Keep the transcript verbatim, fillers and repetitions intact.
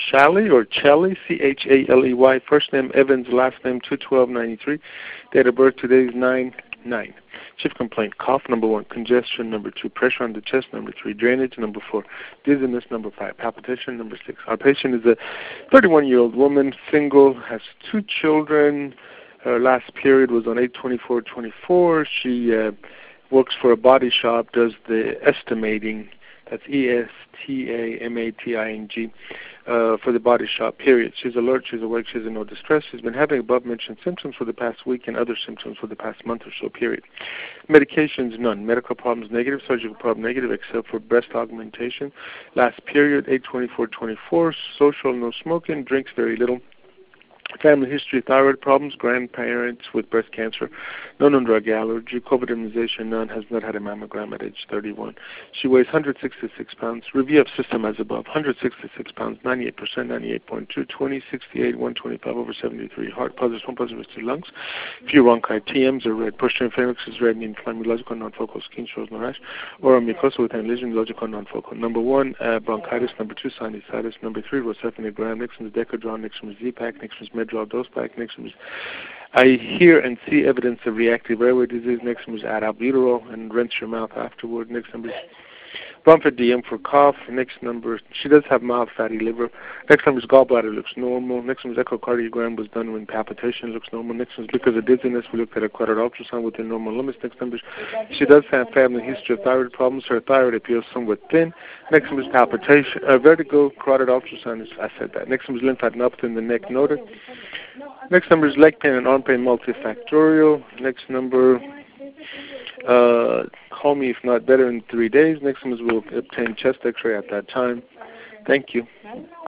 Shalley or Chelly, C H A L E Y. First name Evans, last name two twelve ninety-three. Date of birth today is nine nine. Chief complaint, cough, number one. Congestion, number two. Pressure on the chest, number three. Drainage, number four. Dizziness, number five. Palpitation, number six. Our patient is a thirty-one-year-old woman, single, has two children. Her last period was on eight twenty-four twenty-four. She uh, works for a body shop, does the estimating. That's E S T A M A T I N G, uh, for the body shop, period. She's alert, she's awake, she's in no distress. She's been having above-mentioned symptoms for the past week and other symptoms for the past month or so, period. Medications, none. Medical problems, negative. Surgical problem, negative, except for breast augmentation. Last period, eight twenty-four twenty-four. Social, no smoking. Drinks very little. Family history, thyroid problems, grandparents with breast cancer, no known drug allergy, COVID immunization, none, has not had a mammogram at age thirty-one. She weighs one hundred sixty-six pounds. Review of system as above, one hundred sixty-six pounds, ninety-eight percent, ninety-eight point two, twenty, sixty-eight, one twenty-five over seventy-three. Heart positive, one positive to lungs. Few bronchi, T Ms are red. Posterior pharynx is red, meaning inflammatory, logical, non-focal, skin shows no rash. Oral mucosa with an lesion, logical, non-focal. Number one, uh, bronchitis. Number two, sinusitis. Number three, rocephalgram. Next one is Decadron. Next one is Z-Pak. Next one is Medrol dose pack. Next one is I hear and see evidence of reactive airway disease. Next one is albuterol, and rinse your mouth afterward. Next number is bronchodium for cough. Next number, she does have mild fatty liver. Next number is gallbladder looks normal. Next one is echocardiogram was done when palpitation looks normal. Next one is because of dizziness, we looked at a carotid ultrasound within normal limits. Next number is she does have family history of thyroid problems. Her thyroid appears somewhat thin. Next one is palpitation, uh, vertigo, carotid ultrasound, is, I said that. Next one is lymphadenopathy in the neck noted. Next number is leg pain and arm pain multifactorial. Next number, uh, call me if not better in three days. Next one is we'll obtain chest x-ray at that time. Thank you.